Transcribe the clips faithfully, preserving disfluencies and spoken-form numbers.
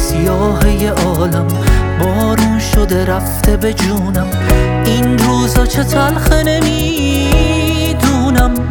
سیاهه عالم، بارون شده رفته به جونم. این روزا چه تلخه نمیدونم.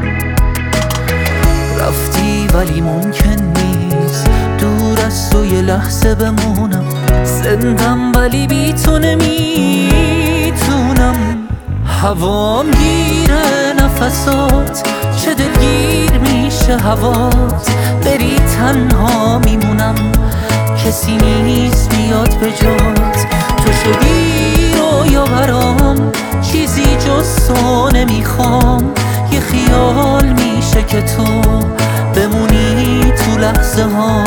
رفتی ولی ممکن نیست دور از تو یه لحظه بمونم. زندم ولی بی تو نمیتونم. هوام گیره نفسات، چه دلگیر میشه هوات. بری تنها میمونم، کسی نیست بیاد به جات. تو شدی رویا برام، چیزی جز تو نمیخوام. یه خیال میشه که تو بمونی تو لحظه ها.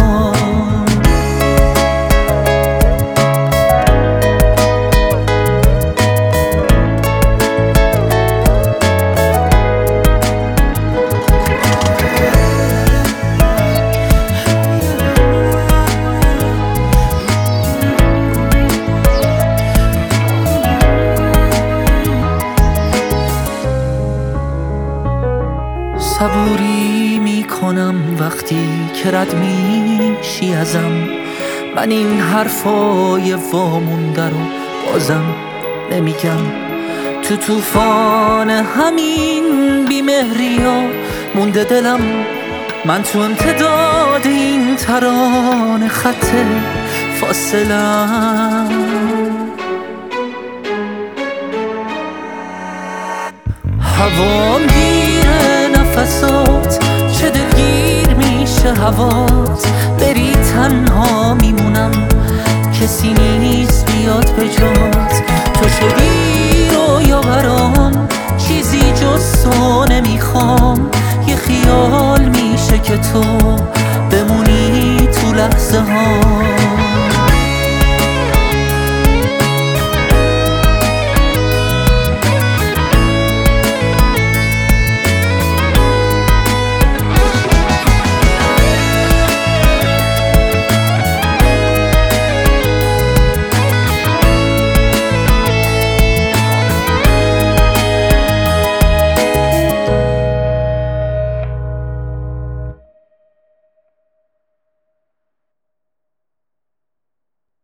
صبوری میکنم وقتی که رد میشی ازم. من این حرفای وامونده رو بازم نمیگم. تو طوفان همین بیمهری ها مونده دلم. من تو امتداد این ترانه خط فاصلم. هوام گیره نفسات، چه دلگیر میشه هوات. بری تنها میمونم، کسی نیست